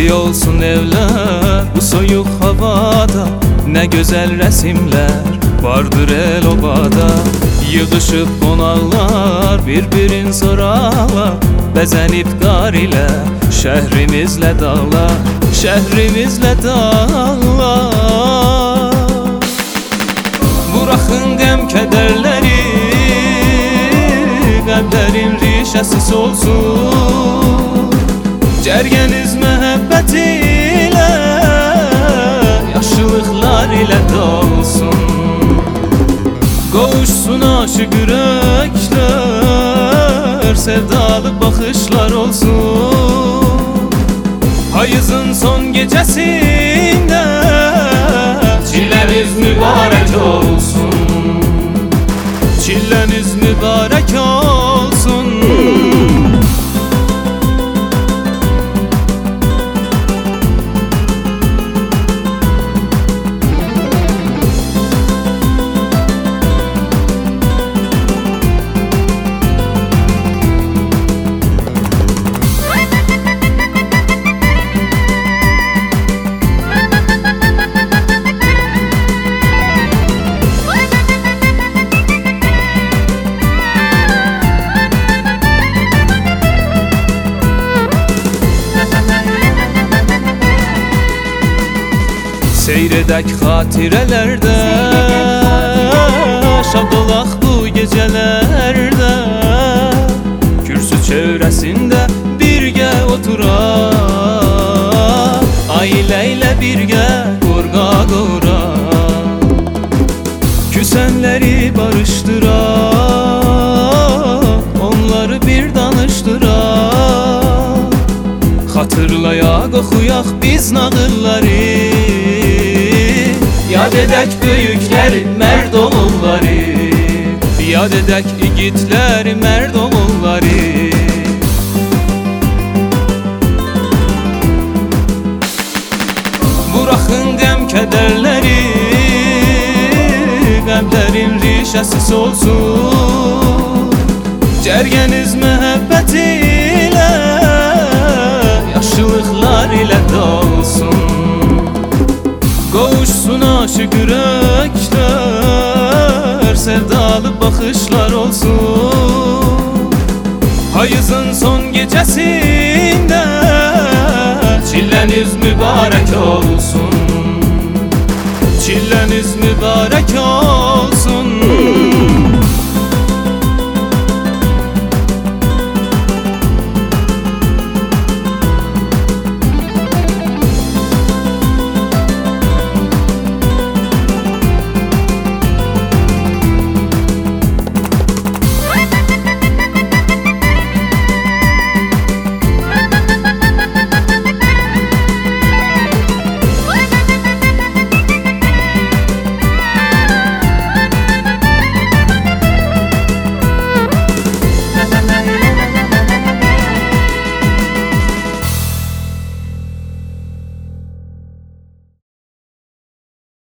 Gül olsun evler bu soyuk havada, ne güzel resimler vardır el obada. Yığışıp qonaqlar bir-birin soralar, bəzənib qar ilə şəhrimizlə dağlar, şəhrimizlə dağlar. Buraxın qəm kədərləri, qəlblərin rişəsi solsun. Cərgəniz məhəbbət ilə, yaşıllıqlar ilə dolsun. Qovuşsun aşıq ürəklər, sevdalı baxışlar olsun. Payızın son gecəsində çilləniz mübarək olsun. Çilləniz mübarək olsun. Seyr edək xatirələrdə, şad olaq bu gecələrdə. Kürsü çevrəsində birgə oturaq, ailə ilə birgə qorqa-qoraq. Küsənləri barışdıraq, onları bir danışdıraq. Xatırlayaq, oxuyaq biz nağılları, yad edək böyükləri, mərd oğulları, yad edək igidləri, mərd oğulları. Buraxın qəm kədərləri, qəlblərin rişəsi solsun. Cərgəniz məhəbbət ilə, yaşıllıqlar ilə dolsun. Qovuşsun aşıq ürəklər, sevdalı baxışlar olsun. Payızın son gecəsində çilləniz mübarək olsun. Çilləniz mübarək olsun.